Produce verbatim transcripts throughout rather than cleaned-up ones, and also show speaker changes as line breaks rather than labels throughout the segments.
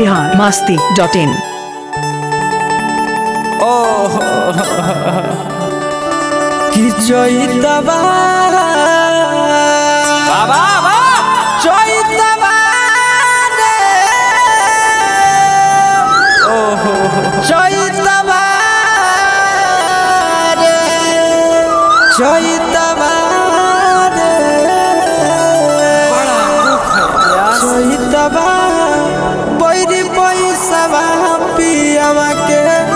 Bihar Masti dot in.
कि चैतवा बाबा चैतवा रे ओहो चैतवा रे चैतवा रे बड़ा दुख है चैतवा बैरी पैसवा पियावा के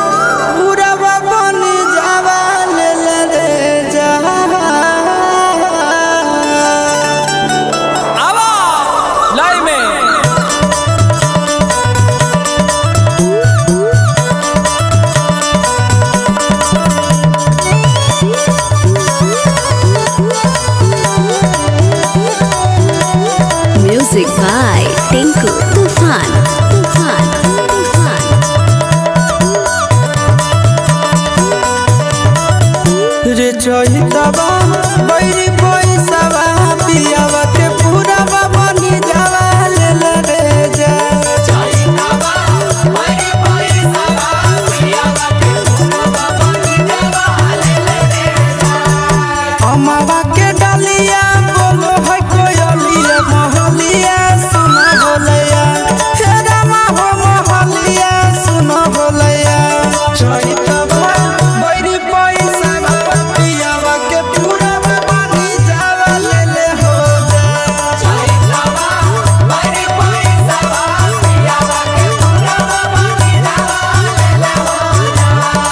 Music by Tinku Tufan. Tufan. Tufan.
रे चैतवा बैरी पैसवा पियावा के पूरा बनी जावा ले रे जा चैतवा बैरी पैसवा पियावा के पूरा बनी जावा ले रे जा अमावा के डालिया बोलो है कोयलिया महलिया सुना बोलैया तेरा माहो महलिया सुना बोलैया चैतवा बैरी पैसवा पियावा के पूरा बनी जावा ले ले हो जा चैतवा बैरी पैसवा पियावा के पूरा बनी जावा ले ले हो जा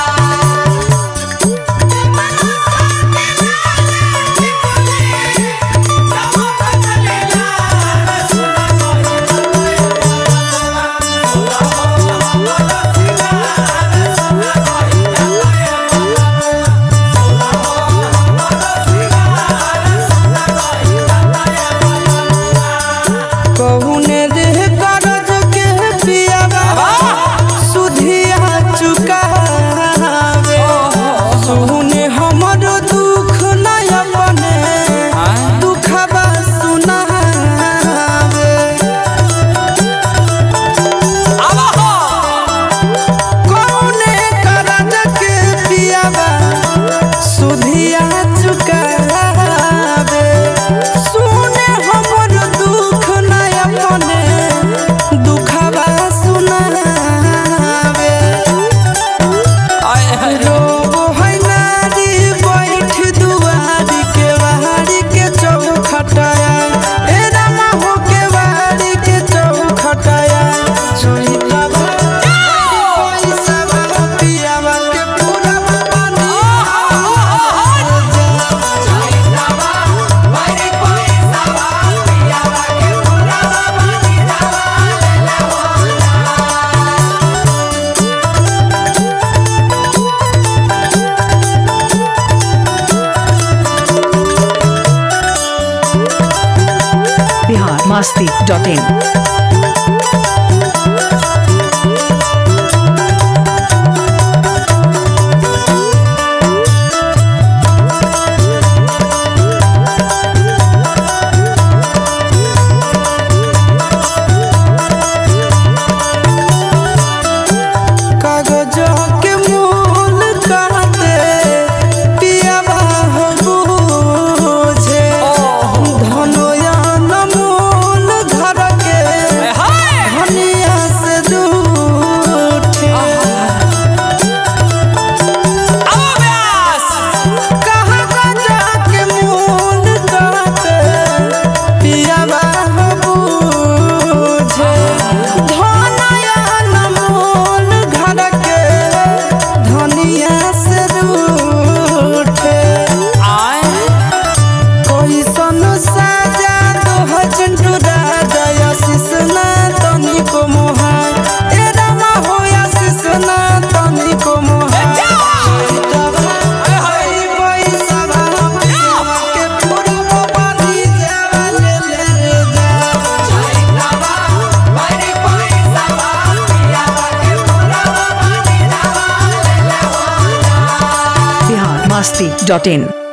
कहुने रे करज के पियावा सुधिया चुकावे सुने हमर दुख न अपने दुखबा सुनावे कहुने करज के पियावा सुधिया चुकावे सुने हमर दुख न अपने दुखबा सुनावे रोब है नारी बैठ दुआरी के बाहरी के चौखटाया ए रामा हो के बाहरी के चौखटाया चैतवा पैसवा पियावा के पूरा बनी चैतवा बैरी पैसवा पियावा के पूरा बनी जावा ले ले हो
बिहार मस्ती डॉट इन।
कागज के मूल कहते पियावा हो बुझे धनोया न मूल घर के धनिया से रूठे कागज के मूल कहते पियावा हो बुझे धनोया न मूल घर के धनिया से रूठे कैसन साजा दो हजंटू राजा शिसना तनी को मोहा ए रामा हो शिसना तनी को मोहा चैतवा बैरी पैसवा पियावा के पूरा बनी जावा ले ले रे जा चैतवा बैरी पैसवा पियावा के पूरा बनी जावा ले ले हो जा
बिहार मस्ती डॉट इन।